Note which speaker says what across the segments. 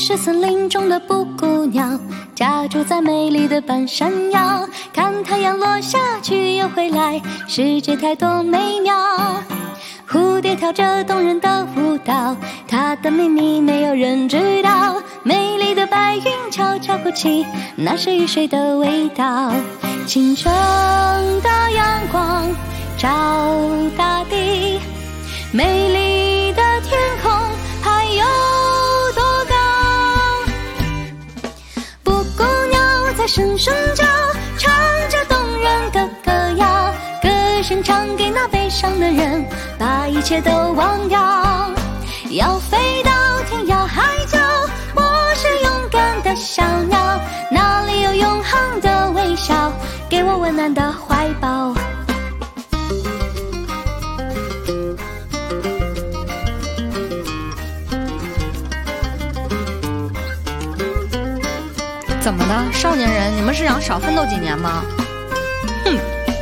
Speaker 1: 是森林中的布谷鸟，家住在美丽的半山腰，看太阳落下去又回来，世界太多美妙。蝴蝶跳着动人的舞蹈，它的秘密没有人知道。美丽的白云悄悄哭泣，那是雨水的味道。清晨的阳光照大地，美丽的天空还有多高？布谷鸟在声声叫，唱着动人的歌谣，歌声唱给那悲伤的人，把一切都忘掉。要飞到天涯海角，我是勇敢的小鸟，哪里有永恒的微笑，给我温暖的怀抱。
Speaker 2: 怎么了，少年人，你们是想少奋斗几年吗？哼！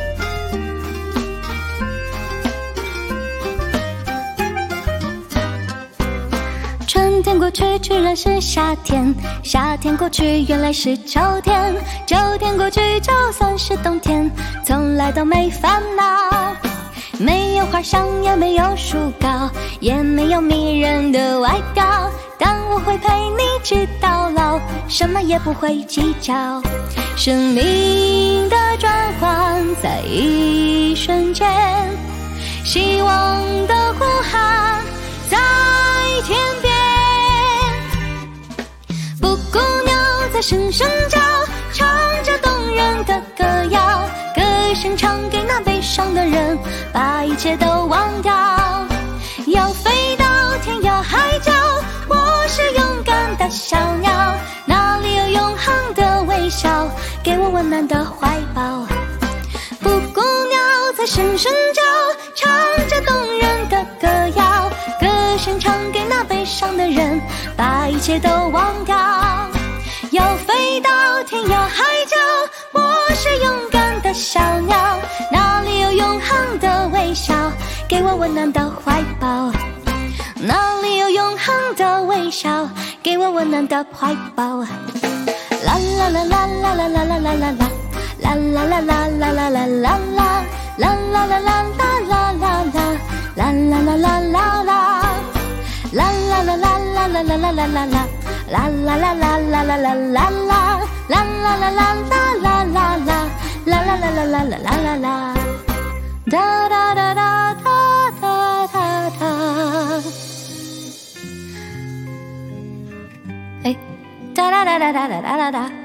Speaker 1: 春天过去，居然是夏天；夏天过去，原来是秋天；秋天过去，就算是冬天，从来都没烦恼。没有花香，也没有树高，也没有迷人的外表，但我会陪你直到老，什么也不会计较。生命的转换在一瞬间，希望的呼喊在天边。布谷鸟在声声叫，唱着动人的歌谣，歌声唱给那悲伤的人，把一切都忘掉。要飞到天涯海角，我是勇敢的小鸟，哪里有永恒的微笑，给我温暖的怀抱。布谷鸟在声声叫，唱着动人的歌谣，歌声唱给那悲伤的人，把一切都忘掉。要飞到天涯海角，我是勇敢的小鸟，哪里有永恒的微笑，给我温暖的怀抱。哪里有永恒的微笑，给我温暖的怀抱。啦啦啦啦啦啦啦啦啦啦啦，啦啦啦啦啦啦啦啦啦，啦啦啦啦啦啦啦啦，啦啦啦啦啦啦，啦啦啦啦啦啦啦啦啦啦啦，啦啦啦啦啦啦啦啦啦，啦啦啦啦啦啦啦啦，啦啦啦啦啦啦啦啦啦，哒哒哒哒哒哒哒哒。哎，哒哒哒哒哒哒哒哒。